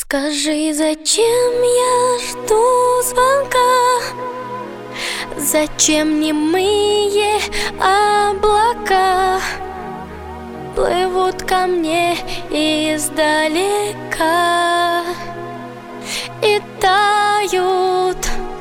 Скажи, зачем я жду звонка? Зачем немые облака плывут ко мне издалека и тают?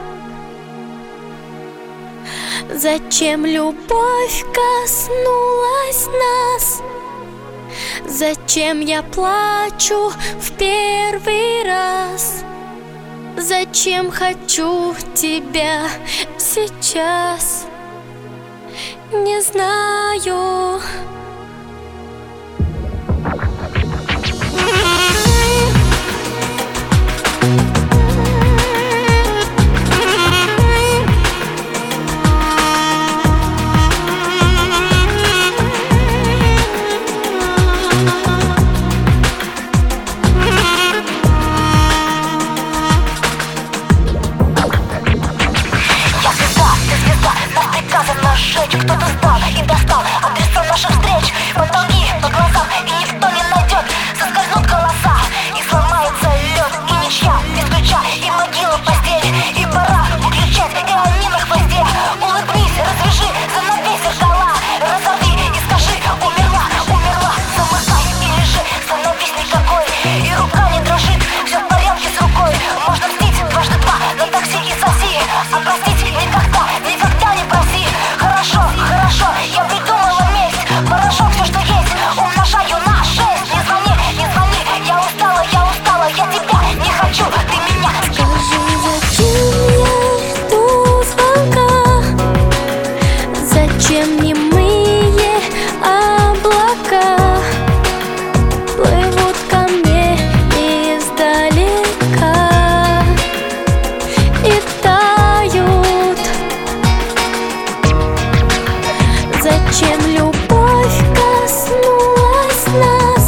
Зачем любовь коснулась нас? Зачем я плачу в первый раз? Зачем хочу тебя сейчас? Не знаю. Кто-то сдал и достал адреса наших встреч. Потолки по глазам, и никто не найдет. Соскользнут голоса, и сломается лед. И ничья без ключа, и могила постель. И пора выключать, и они на хвосте. Улыбнись, развяжи, занавесь зеркала. Разорви и скажи: умерла, умерла. Замыкай и лежи, становись никакой. И рука не дрожит, все в порядке с рукой. Можно мстить дважды два на такси и соси. А простить никогда, никогда не проси. Хорошо, я придумала месть. Порошок, все, что есть, умножаю на 6. Не звони, я устала, я тебя не хочу, ты меня. Скажи, зачем я жду звонка? Зачем немые облака плывут ко мне издалека и тают? Зачем любовь коснулась нас?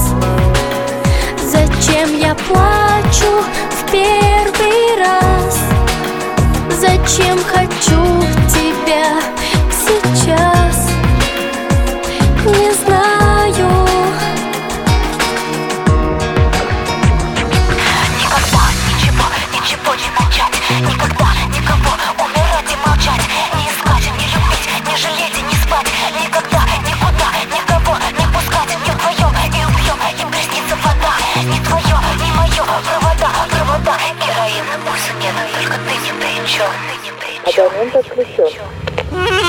Зачем я плачу в первый раз? Зачем хочу тебя сейчас? Не знаю. Никогда ничего не молчать. Никогда никого умирать и молчать. Не искать, не любить, не жалеть и не спать. Никогда, никуда, никого не пускать. Не вдвоем и убьем, им приснится вода. Не твое, не мое, провода. Героина, пульса нет, только ты не при чем. Абонент отключен.